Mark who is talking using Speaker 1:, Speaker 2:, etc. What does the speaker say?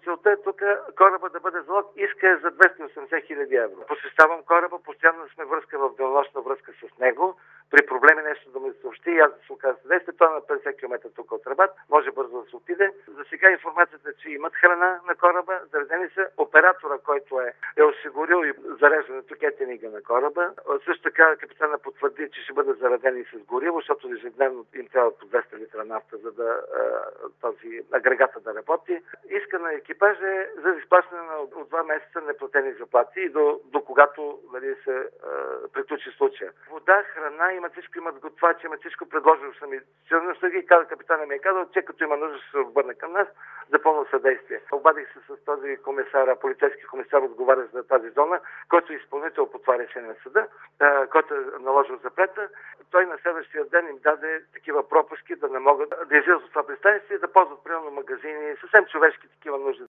Speaker 1: целта е тук кораба да бъде залог. Иска е за 280 хиляди евро. Посещавам кораба, постоянно сме в денонощна връзка с него. При проблеми нещо да ми съобщи и аз да се окажа съдействие. Той е на 50 км тук от Рабат. Може бързо да се отиде. За сега информацията е, че имат храна на кораба. Заредени са. Оператора, който е осигурил и зареждането кетинга на кораба. Също така капитана потвърди, че ще бъде заредени с гориво, защото ежедневно им трябва по 200 литра нафта, за да този агрегата да работи. Иска на екипажа е за изплащане на от 2 месеца неплатени заплати и до когато се приключи случая. Вода, храна, имат всичко, имат готвачи, имат всичко, предложено съм и капитана ми е казал, че като има нужда ще се обърне към нас за пълно съдействие. Обадих се с този комисар, полицейски комисар, отговаря за тази зона, който е изпълнител по това решение на съда, който е наложил запрета. Той на следващия ден им даде такива пропуски да не могат да излизат от това пристанище и да ползват примерно магазини, съвсем човешки такива нужди.